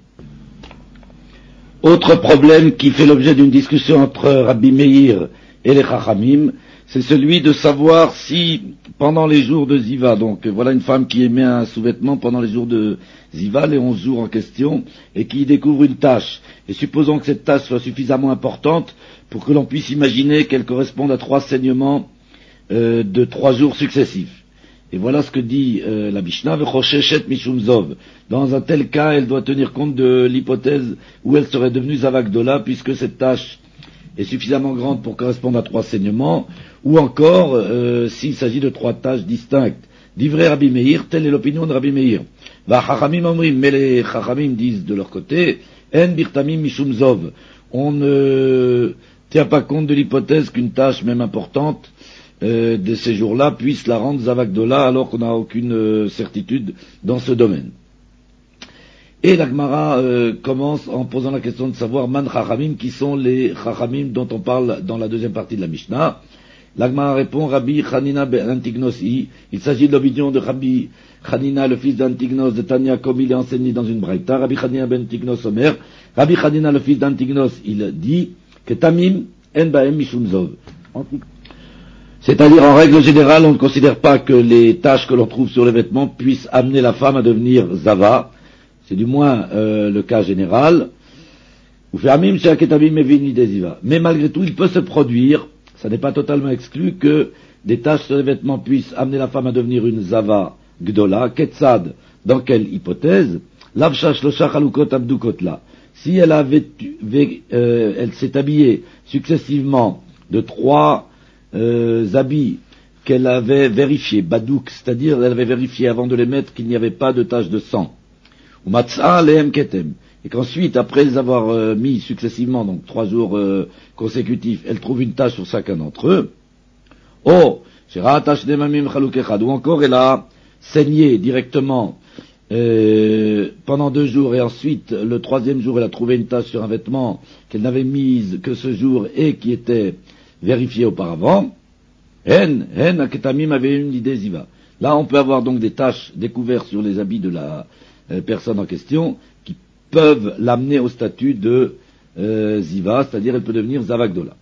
Speaker 2: Autre problème qui fait l'objet d'une discussion entre Rabbi Meir et les Chachamim, c'est celui de savoir si, pendant les jours de Ziva, donc voilà une femme qui émet un sous-vêtement pendant les jours de Ziva, les onze jours en question, et qui découvre une tâche. Et supposons que cette tâche soit suffisamment importante pour que l'on puisse imaginer qu'elle corresponde à trois saignements euh, de trois jours successifs. Et voilà ce que dit euh, la Mishnah, V'chosheshet mishum zov. Dans un tel cas, elle doit tenir compte de l'hypothèse où elle serait devenue Zavagdola, puisque cette tâche est suffisamment grande pour correspondre à trois saignements, ou encore euh, s'il s'agit de trois tâches distinctes. Divrei Rabbi Meir, telle est l'opinion de Rabbi Meir. Va Chachamim omrim, mais les Chachamim disent de leur côté, En birtamim mishum zov. On ne tient pas compte de l'hypothèse qu'une tâche même importante euh, de ces jours-là puisse la rendre Zavagdola alors qu'on n'a aucune euh, certitude dans ce domaine. Et la Gemara euh, commence en posant la question de savoir Man Chachamim, qui sont les Chachamim dont on parle dans la deuxième partie de la Mishnah. La Gemara répond Rabbi Chanina ben Antignos. Il s'agit de l'opinion de Rabbi Chanina, le fils d'Antignos de Tania, comme il est enseigné dans une braïta. Rabbi Chanina ben Antignos Omer. Rabbi Chanina, le fils d'Antignos, il dit que Tamim en baem mishum zov. C'est-à-dire, en règle générale, on ne considère pas que les taches que l'on trouve sur les vêtements puissent amener la femme à devenir Zava. C'est du moins euh, le cas général. Mais malgré tout, il peut se produire, ça n'est pas totalement exclu, que des taches sur les vêtements puissent amener la femme à devenir une Zava Gdola. Ketzad, dans quelle hypothèse? Si elle a vêtu, euh, elle s'est habillée successivement de trois euh, habits qu'elle avait vérifiés, badouk, c'est-à-dire elle avait vérifié avant de les mettre qu'il n'y avait pas de tache de sang. Et qu'ensuite, après les avoir euh, mis successivement, donc trois jours euh, consécutifs, elle trouve une tache sur chacun d'entre eux. Oh, ou encore elle a saigné directement euh, pendant deux jours, et ensuite, le troisième jour, elle a trouvé une tache sur un vêtement qu'elle n'avait mise que ce jour et qui était vérifié auparavant. Hen, hen, aketamim avait une idée ziva. Là, on peut avoir donc des taches découvertes sur les habits de la euh, personne en question qui peuvent l'amener au statut de euh, ziva, c'est-à-dire elle peut devenir zavagdola.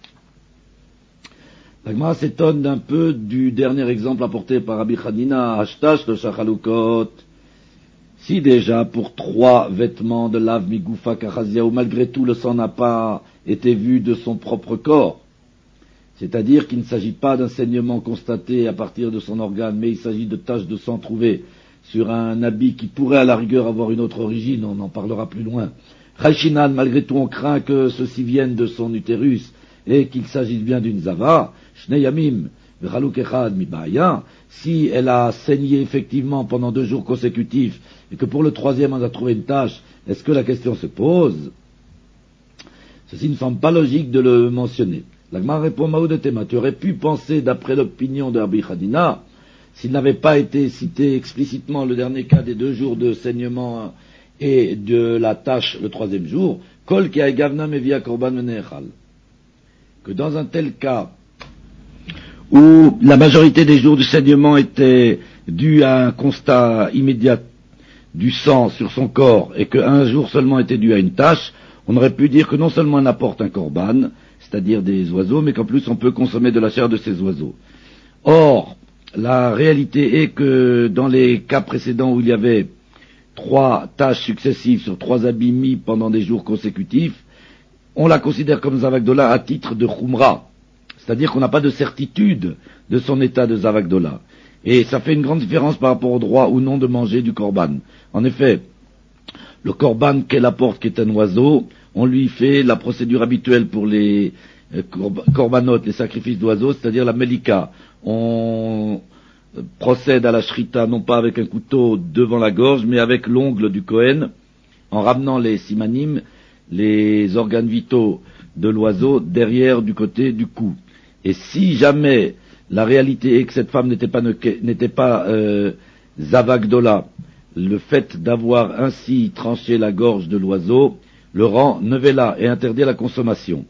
Speaker 2: La Gemara s'étonne d'un peu du dernier exemple apporté par Rabbi Chanina, Hashtash le Shachalukot. Si déjà pour trois vêtements de lave migoufa kachazia, où malgré tout le sang n'a pas été vu de son propre corps, c'est-à-dire qu'il ne s'agit pas d'un saignement constaté à partir de son organe, mais il s'agit de taches de sang trouvées sur un habit qui pourrait à la rigueur avoir une autre origine, on en parlera plus loin. Chayshinan, malgré tout, on craint que ceci vienne de son utérus et qu'il s'agisse bien d'une zava. Shneyamim, v'chaluk echad mibaya. Si elle a saigné effectivement pendant deux jours consécutifs et que pour le troisième on a trouvé une tache, est-ce que la question se pose? Ceci ne semble pas logique de le mentionner. La Gemara répond Maoudetema, tu aurais pu penser, d'après l'opinion de Rabbi Hanina, s'il n'avait pas été cité explicitement le dernier cas des deux jours de saignement et de la tâche le troisième jour, Kol ki gavna mevia korban menechal, que dans un tel cas où la majorité des jours de saignement étaient dus à un constat immédiat du sang sur son corps et qu'un jour seulement était dû à une tâche, on aurait pu dire que non seulement on apporte un korban, c'est-à-dire des oiseaux, mais qu'en plus on peut consommer de la chair de ces oiseaux. Or, la réalité est que dans les cas précédents où il y avait trois tâches successives sur trois habits mis pendant des jours consécutifs, on la considère comme Zavagdola à titre de Khumra, c'est-à-dire qu'on n'a pas de certitude de son état de Zavagdola. Et ça fait une grande différence par rapport au droit ou non de manger du korban. En effet, le korban qu'elle apporte, qui est un oiseau, on lui fait la procédure habituelle pour les euh, korbanotes, les sacrifices d'oiseaux, c'est-à-dire la melika. On procède à la shrita non pas avec un couteau devant la gorge, mais avec l'ongle du Kohen, en ramenant les simanim, les organes vitaux de l'oiseau, derrière du côté du cou. Et si jamais la réalité est que cette femme n'était pas, n'était pas euh, Zavagdola, le fait d'avoir ainsi tranché la gorge de l'oiseau le rend nevela et interdit la consommation.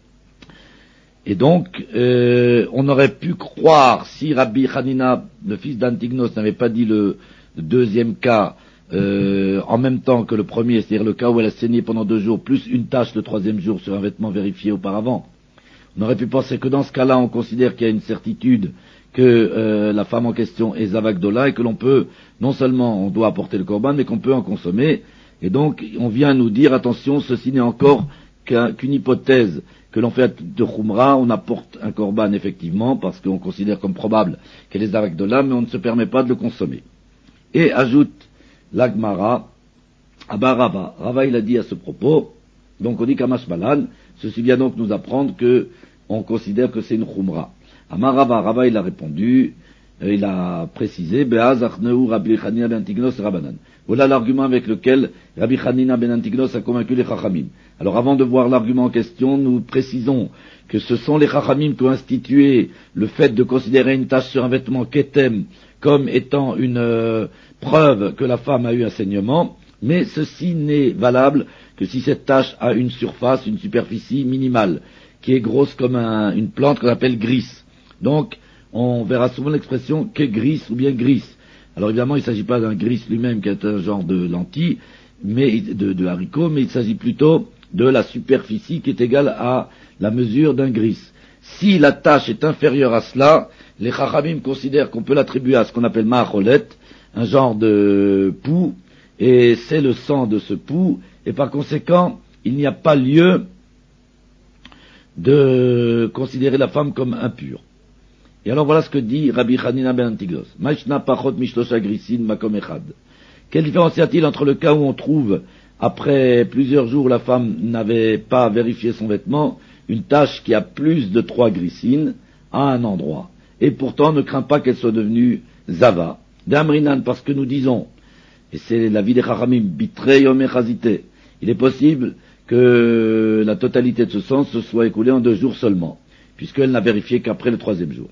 Speaker 2: Et donc, euh, on aurait pu croire, si Rabbi Hanina, le fils d'Antignos, n'avait pas dit le, le deuxième cas euh, en même temps que le premier, c'est-à-dire le cas où elle a saigné pendant deux jours, plus une tache le troisième jour sur un vêtement vérifié auparavant, on aurait pu penser que dans ce cas-là, on considère qu'il y a une certitude que euh, la femme en question est Zavagdola et que l'on peut, non seulement on doit apporter le korban, mais qu'on peut en consommer. Et donc, on vient nous dire, attention, ceci n'est encore qu'un, qu'une hypothèse que l'on fait de Khumra, on apporte un korban effectivement, parce qu'on considère comme probable qu'elle est Zavagdola, mais on ne se permet pas de le consommer. Et ajoute l'Agmara, Abba Rava, Rava il a dit à ce propos, donc on dit Kamash Balan, ceci vient donc nous apprendre que on considère que c'est une Khumra. Amar Rava, Rava il a répondu, euh, il a précisé, Be'az Achneu Rabbi Hanina ben Antignos Rabanan. Voilà l'argument avec lequel Rabbi Hanina ben Antignos a convaincu les Chachamim. Alors avant de voir l'argument en question, nous précisons que ce sont les Chachamim qui ont institué le fait de considérer une tache sur un vêtement ketem comme étant une euh, preuve que la femme a eu un saignement, mais ceci n'est valable que si cette tache a une surface, une superficie minimale, qui est grosse comme un, une plante qu'on appelle grisse. Donc, on verra souvent l'expression que grisse ou bien grisse. Alors évidemment, il ne s'agit pas d'un grisse lui-même qui est un genre de lentille, mais de, de haricot, mais il s'agit plutôt de la superficie qui est égale à la mesure d'un grisse. Si la tache est inférieure à cela, les Chachamim considèrent qu'on peut l'attribuer à ce qu'on appelle ma'acholet, un genre de poux, et c'est le sang de ce poux, et par conséquent, il n'y a pas lieu de considérer la femme comme impure. Et alors voilà ce que dit Rabbi Hanina ben Antignos. Maishna pachot mishlosha grisin makom echad. Quelle différence y a-t-il entre le cas où on trouve, après plusieurs jours, la femme n'avait pas vérifié son vêtement, une tache qui a plus de trois grissines à un endroit, et pourtant ne craint pas qu'elle soit devenue zava. D'amrinan, parce que nous disons, et c'est l'avis des Chachamim, bitrei omechazite, il est possible que la totalité de ce sang se soit écoulée en deux jours seulement, puisqu'elle n'a vérifié qu'après le troisième jour.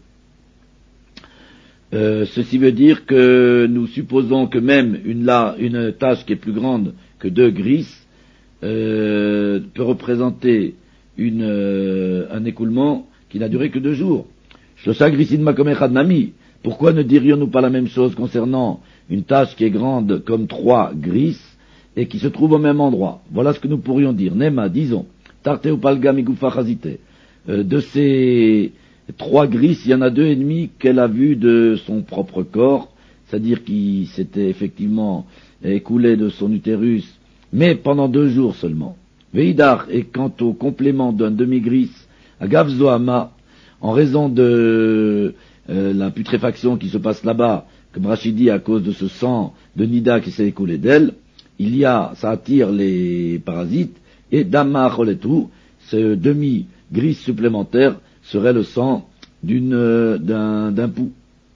Speaker 2: Euh, ceci veut dire que nous supposons que même une, là, une tache qui est plus grande que deux grisses euh, peut représenter une, euh, un écoulement qui n'a duré que deux jours. Shlosha grisin makom echad nami. Pourquoi ne dirions-nous pas la même chose concernant une tache qui est grande comme trois grisses et qui se trouve au même endroit? Voilà ce que nous pourrions dire. Nema, disons, tarte ou palga migufa chazite. De ces trois grisses, il y en a deux et demi qu'elle a vues de son propre corps, c'est-à-dire qui s'était effectivement écoulé de son utérus, mais pendant deux jours seulement. Veidar, et quant au complément d'un demi-grisse, agav zoama, en raison de euh, la putréfaction qui se passe là-bas, comme Rachid dit, à cause de ce sang de Nida qui s'est écoulé d'elle, il y a, ça attire les parasites, et Dama Choletou, ce demi-gris supplémentaire serait le sang d'une, d'un, d'un pou.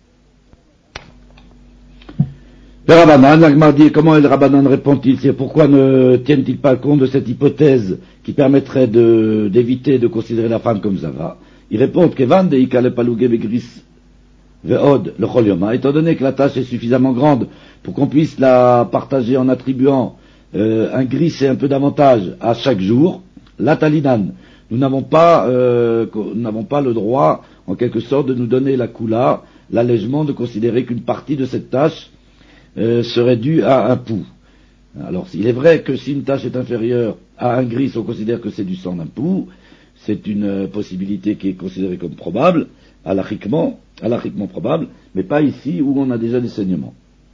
Speaker 2: Le Rabbanan, l'Agmar dit, comment le Rabbanan répond-il? C'est pourquoi ne tiennent-ils pas compte de cette hypothèse qui permettrait de, d'éviter de considérer la femme comme Zava? Ils répondent qu'Evan de Ikale Palouge Begris Veod le Cholioma, étant donné que la tâche est suffisamment grande pour qu'on puisse la partager en attribuant euh, un gris et un peu d'avantage à chaque jour, la Talinan, nous n'avons pas, euh, nous n'avons pas le droit, en quelque sorte, de nous donner la Kula, l'allègement de considérer qu'une partie de cette tâche Euh, serait dû à un pou. Alors, il est vrai que si une tâche est inférieure à un gris, on considère que c'est du sang d'un pou. C'est une euh, possibilité qui est considérée comme probable, halachiquement, halachiquement probable, mais pas ici où on a déjà des saignements.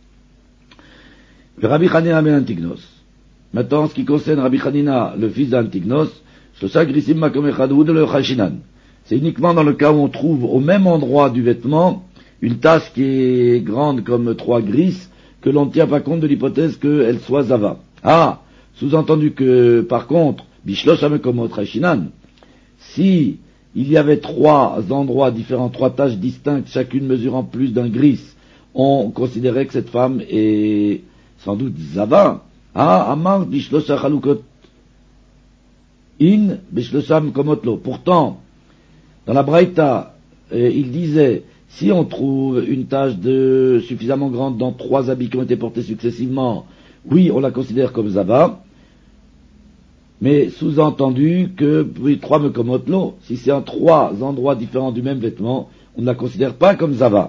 Speaker 2: Le Rabbi Hanina ben Antignos. Maintenant, en ce qui concerne Rabbi Hanina, le fils d'Antignos, c'est uniquement dans le cas où on trouve au même endroit du vêtement une tache qui est grande comme trois grises, que l'on ne tient pas compte de l'hypothèse qu'elle soit Zava. Ah, sous-entendu que, par contre, Bishlosh Amekomot Rashinan, si il y avait trois endroits différents, trois taches distinctes, chacune mesurant plus d'un gris, on considérait que cette femme est sans doute Zava. Ah, Amar Bishlosh Chalukot In Bishlosh Amekomot Lo. Pourtant, dans la Braïta, euh, il disait, si on trouve une tache de suffisamment grande dans trois habits qui ont été portés successivement, oui, on la considère comme Zava, mais sous-entendu que, oui, trois mekomotlo, si c'est en trois endroits différents du même vêtement, on ne la considère pas comme Zava.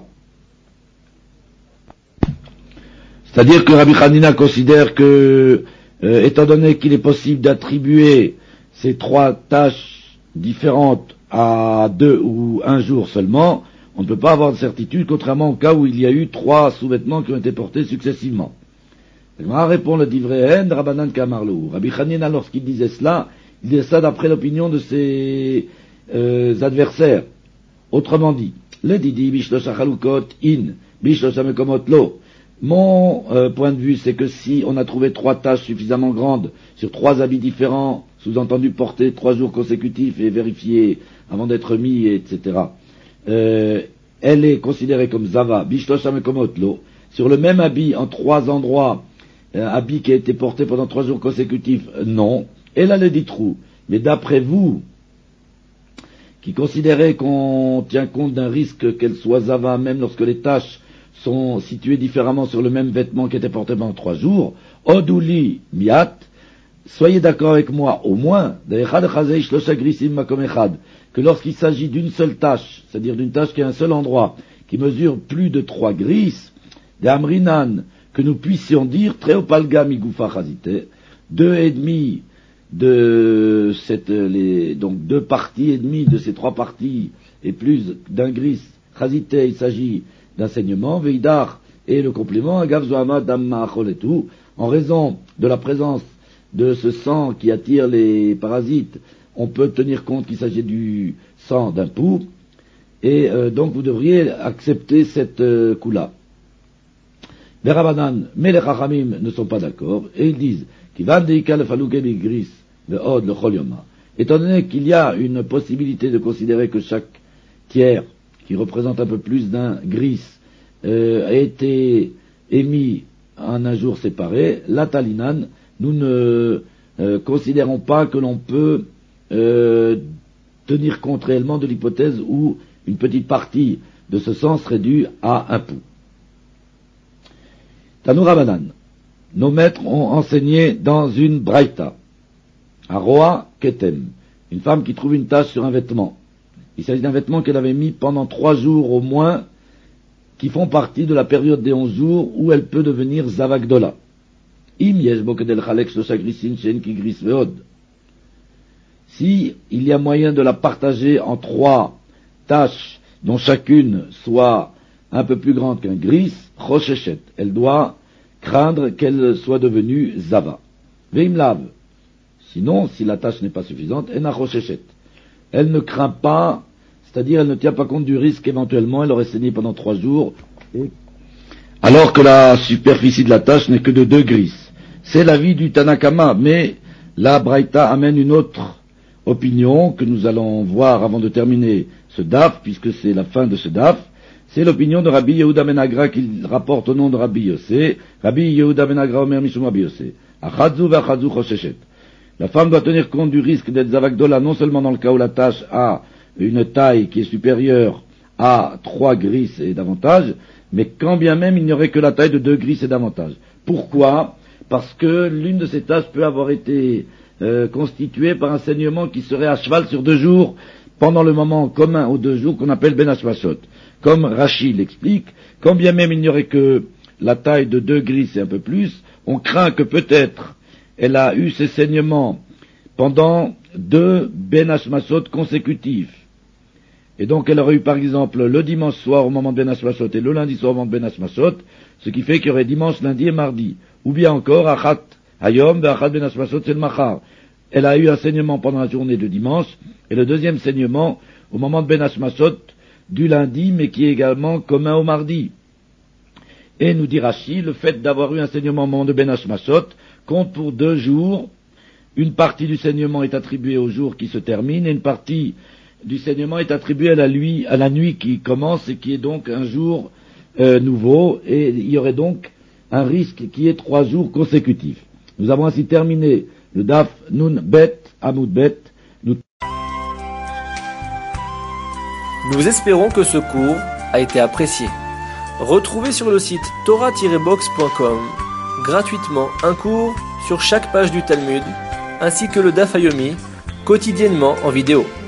Speaker 2: C'est-à-dire que Rabbi Hanina considère que, euh, étant donné qu'il est possible d'attribuer ces trois taches différentes à deux ou un jour seulement, on ne peut pas avoir de certitude, contrairement au cas où il y a eu trois sous-vêtements qui ont été portés successivement. On répond le Divrehen, Rabbanan Kamarlou. Rabbi Hanina, lorsqu'il disait cela, il disait ça d'après l'opinion de ses euh, adversaires. Autrement dit, le Didi Bishlosh Chalukot In, Bishlosh Mekomot Lo. Mon euh, point de vue, c'est que si on a trouvé trois tâches suffisamment grandes sur trois habits différents, sous-entendu portés trois jours consécutifs et vérifiés avant d'être mis, et cetera, Euh, elle est considérée comme Zava, Bishlosh Mekomot Lo, sur le même habit en trois endroits, euh, habit qui a été porté pendant trois jours consécutifs, euh, non. Elle a le dit trou. Mais d'après vous, qui considérez qu'on tient compte d'un risque qu'elle soit Zava, même lorsque les taches sont situées différemment sur le même vêtement qui était porté pendant trois jours, Odouli Miat, soyez d'accord avec moi, au moins, que lorsqu'il s'agit d'une seule tâche, c'est-à-dire d'une tâche qui a un seul endroit, qui mesure plus de trois grises, d'Amrinan, que nous puissions dire, Treopalga Migufa Chazite, deux et demi de cette, les, donc deux parties et demie de ces trois parties, et plus d'un gris, Chazite, il s'agit d'un saignement, Veidar, et le complément, Agav Zohama Damma Choletu, en raison de la présence de ce sang qui attire les parasites, on peut tenir compte qu'il s'agit du sang d'un pou, et euh, donc vous devriez accepter cette euh, coup-là. Les Rabbanan, mais les Chachamim ne sont pas d'accord, et ils disent étant donné qu'il y a une possibilité de considérer que chaque tiers, qui représente un peu plus d'un gris, euh, a été émis en un jour séparé, la Talinan, nous ne euh, considérons pas que l'on peut euh, tenir compte réellement de l'hypothèse où une petite partie de ce sang serait due à un pou. Tanou Rabbanan, nos maîtres ont enseigné dans une braïta, à Roa Ketem, une femme qui trouve une tache sur un vêtement. Il s'agit d'un vêtement qu'elle avait mis pendant trois jours au moins, qui font partie de la période des onze jours où elle peut devenir Zavagdola. Si il y a moyen de la partager en trois tâches dont chacune soit un peu plus grande qu'un gris, Roshechet, elle doit craindre qu'elle soit devenue Zava. Veimlav, sinon, si la tâche n'est pas suffisante, Ena Roshechet, elle ne craint pas, c'est-à-dire elle ne tient pas compte du risque éventuellement, elle aurait saigné pendant trois jours, et alors que la superficie de la tâche n'est que de deux grises. C'est l'avis du Tanakama, mais la Braïta amène une autre opinion que nous allons voir avant de terminer ce daf, puisque c'est la fin de ce daf. C'est l'opinion de Rabbi Yehuda ben Agra qu'il rapporte au nom de Rabbi Yossé. Rabbi Yehuda ben Agra omer mishum Rabbi Yossé. Achadzu v'achadzu chosheshet. La femme doit tenir compte du risque d'être zavagdola non seulement dans le cas où la tâche a une taille qui est supérieure à trois grises et davantage, mais quand bien même il n'y aurait que la taille de deux grises et davantage. Pourquoi? Parce que l'une de ces tâches peut avoir été euh, constituée par un saignement qui serait à cheval sur deux jours, pendant le moment commun aux deux jours qu'on appelle Ben Hashmashot. Comme Rachid l'explique, quand bien même il n'y aurait que la taille de deux grises et un peu plus, on craint que peut-être elle a eu ces saignements pendant deux Ben Hashmashot consécutifs. Et donc elle aurait eu par exemple le dimanche soir au moment de Ben Hashmashot et le lundi soir au moment de Ben Hashmashot, ce qui fait qu'il y aurait dimanche, lundi et mardi. Ou bien encore, Achat Hayom, Achat Ben Hashmashot, c'est le Machar. Elle a eu un saignement pendant la journée de dimanche, et le deuxième saignement au moment de Ben Hashmashot du lundi, mais qui est également commun au mardi. Et nous dit Rashi, le fait d'avoir eu un saignement au moment de Ben Hashmashot compte pour deux jours. Une partie du saignement est attribuée au jour qui se termine, et une partie du saignement est attribuée à la nuit, à la nuit qui commence, et qui est donc un jour euh, nouveau, et il y aurait donc un risque qui est trois jours consécutifs. Nous avons ainsi terminé le Daf Nun Bet, Amoud Bet. Nous...
Speaker 1: Nous espérons que ce cours a été apprécié. Retrouvez sur le site torah tiret box point com gratuitement un cours sur chaque page du Talmud, ainsi que le Daf Yomi, quotidiennement en vidéo.